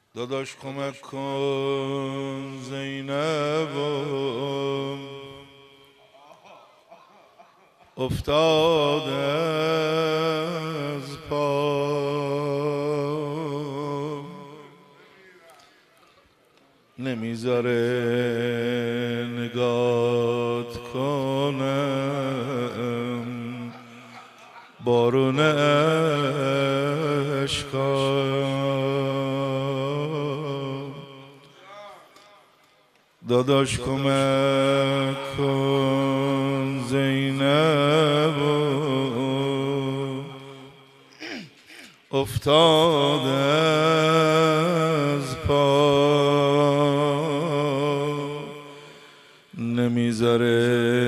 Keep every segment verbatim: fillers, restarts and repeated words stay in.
داداش کمک کن زینب افتاده از پا، نمیذاره نگات کنم بارون اشکا. داداش کمک کن زینب افتاده از پا، نمیذاره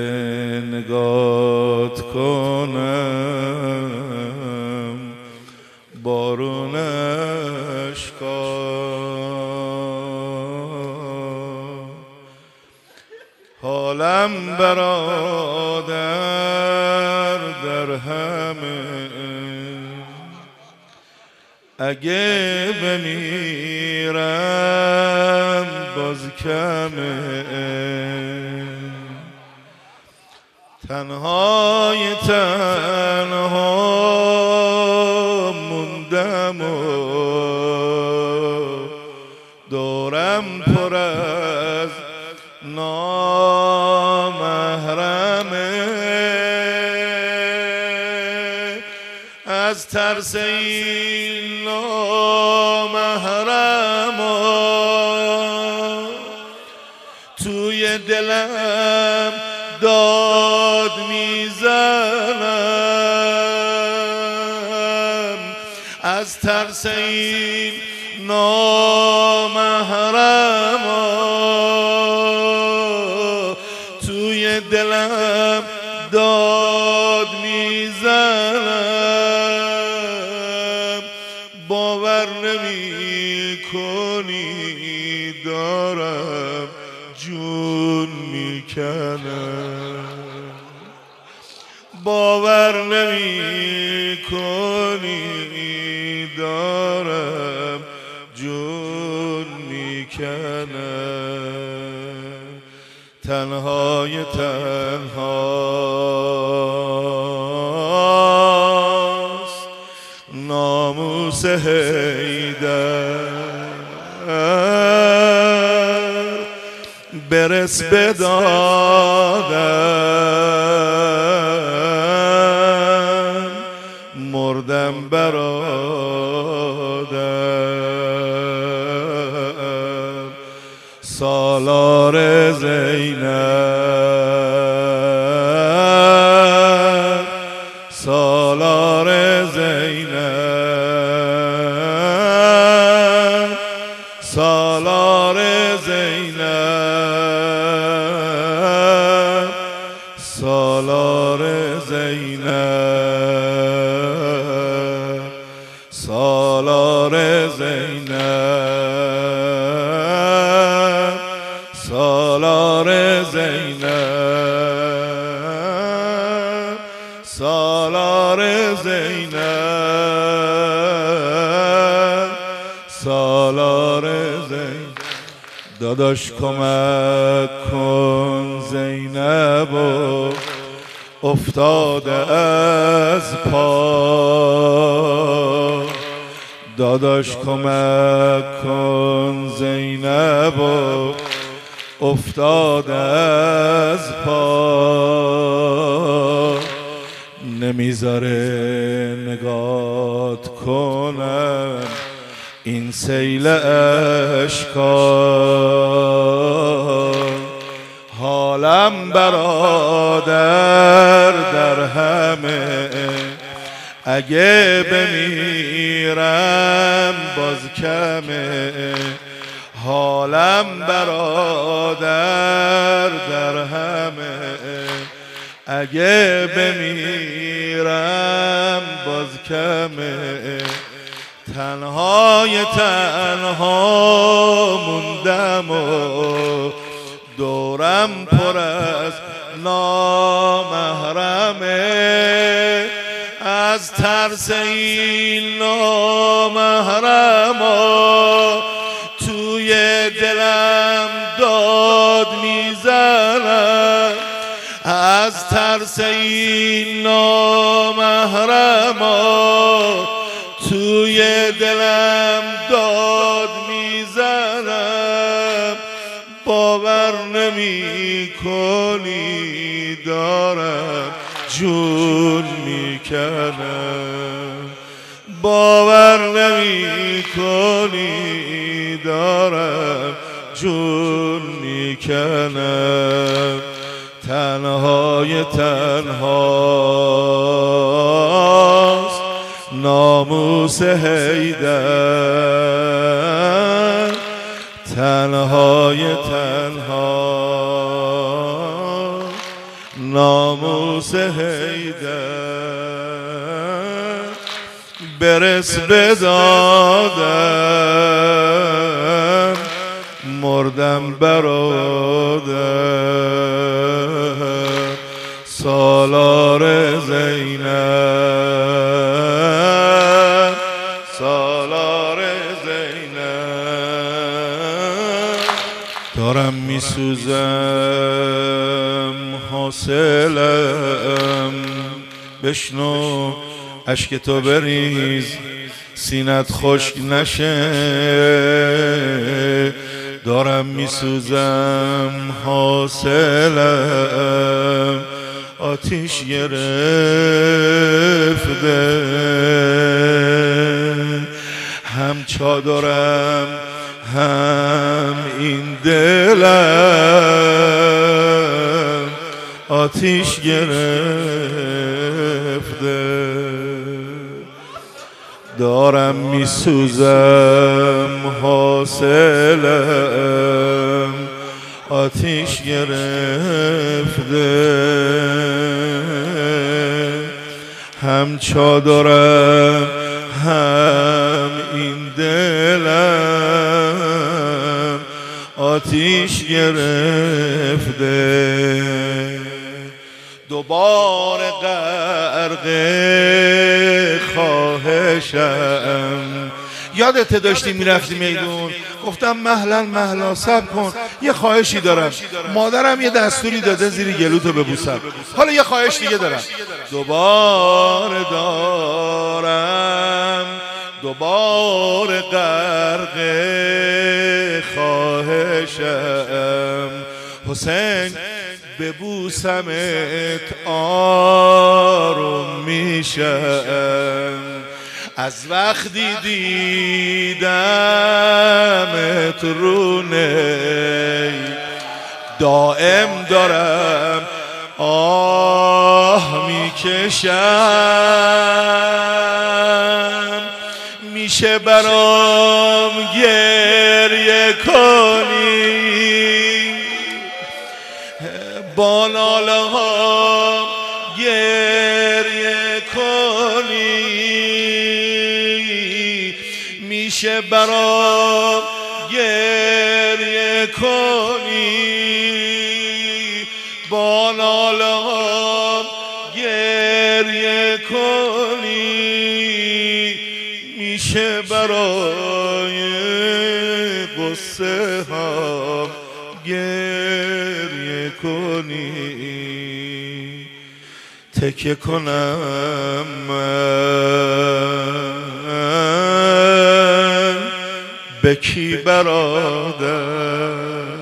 نگات کنم بارون اشکا. حالم برادر در همه، اگه بمیرم باز کمه، تنهای تنها موندم و دورم پر از نامحرمه. از ترس این نامحرما توی دلم داد میزنم، از ترس این نامحرما توی دلم داد میزنم. باور نمی کنی دارم جون میکنم، باور نمی کنی دارم جون میکنم. تنهای تنهاست ناموس حیدر، برس به دادم مردم برادر. سالار زینب، سالار زینب، سالار زینب، سالار زینب، سالار زینب، سالار زینب، سالار زینب، سالار زینب. داداش کمک کن زینب افتاده از پا، داداش کمک کن زینب افتاده از پا، نمیذاره نگات کنم این سیل اشکا. حالم برادر در همه، اگه بمیرم باز کمه. حالم برادر در همه، اگه بمیرم باز کمه. تنهای تنها موندم و دورم پر از نامحرمه. از ترس این نامحرما دلم داد میزنم از ترس این نامحرما، توی دلم داد میزنم باور نمی کنی دارم جون میکنم، باور نمی کنی دارم جون میکنم. تنهای تنهاست ناموس حیدر، تنهای تنها ناموس حیدر. برس بدادم مردم برادر، سالار زینب سالار زینب. دارم میسوزم حاصلم، بشنو اشک تو بریز سینت خشک نشه. دارم میسوزم حاصلم آتیش گرفته، هم چادرم هم این دلم آتیش گرفته. دارم میسوزم حاصلم آتیش گرفته، هم چادرم هم این دلم آتیش گرفته. دوباره غرق خواهشم. یادت داشتی میرفتی میدون گفتم مهلا مهلا صبر کن، یه خواهشی دارم، مادرم یه دستوری داده زیر گلوتو ببوسم، حالا یه خواهش دیگه دارم. دوباره دارم دوباره غرق خواهشم، حسین ببوسمت آروم میشم. از وقتی دیدمت رونه دائم دارم آه میکشم. میشه برام گریه کنی با ناله ها گریه کنی، میشه برام گریه کنی با ناله ها گریه کنی، میشه برای قصه ها گریه کنی. تکیه کنم من به کی برادر،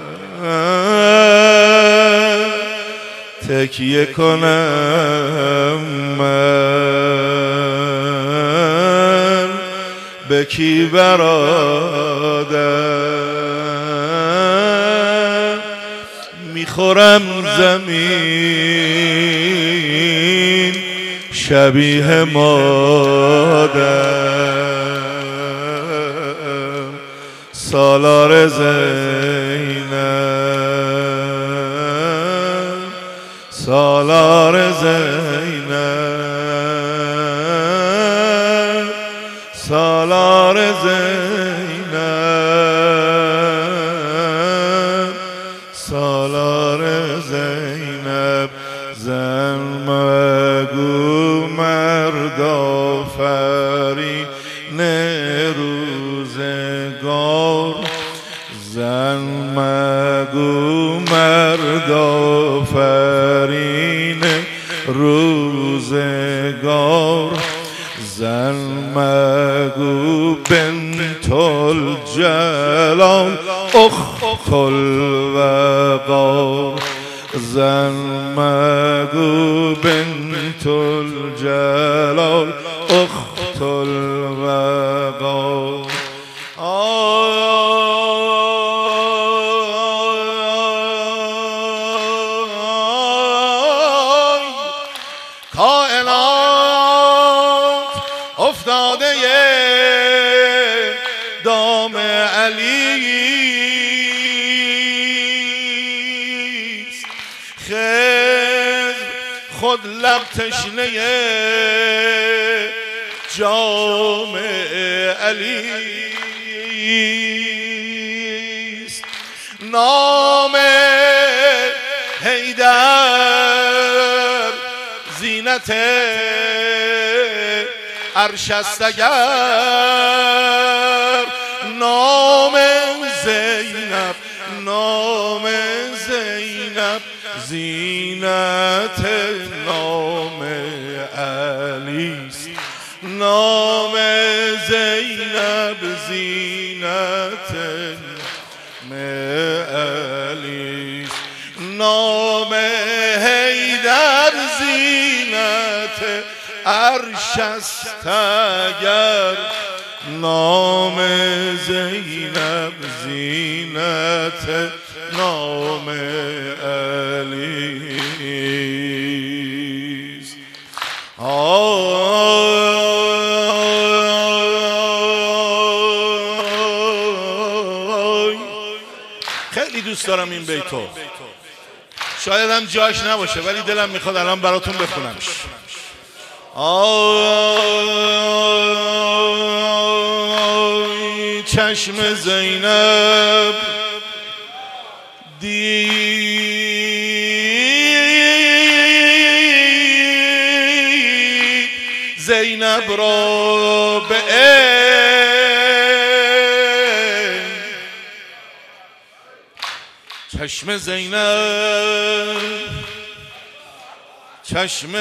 تکیه کنم من به کی برادر. میخورم زمین شبیه مادر، سالار زینب سالار زینب سالار زینب سالار زینب. زن مگو مرد آفرین روزگار، زن مگو مرد آفرین روزگار، زن مگو بنت الجلال اخت الوقار، زن مگو بنت الجلال اخت الوقار. کائنات افتاده دام علی است، خضر خود لب تشنه جام علی است. نام حیدر زینت عرش است اگر نام زینب، نام زینب زینت نام علی است، نام زینب زینت نام علی است، نام حیدر زینت عرش است اگر نام زینب زینت نام علی است. خیلی دوست دارم این بیتو، شاید هم جاش نباشه ولی دلم میخواد الان براتون بخونمش. آی چشم زینب دید زینب را به عین، چشم زینب چشم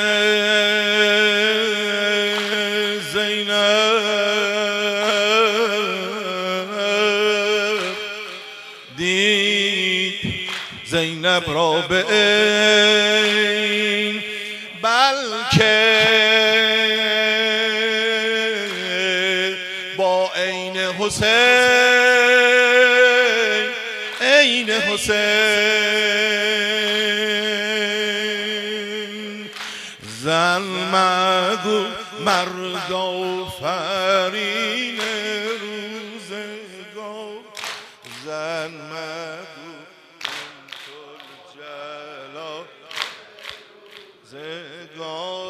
زینب دید زینب را به عین، بلکه با عین حسین، عین حسین. زن مگو مرد آفرین روزگار، زن مگو بنت الجلال زگار.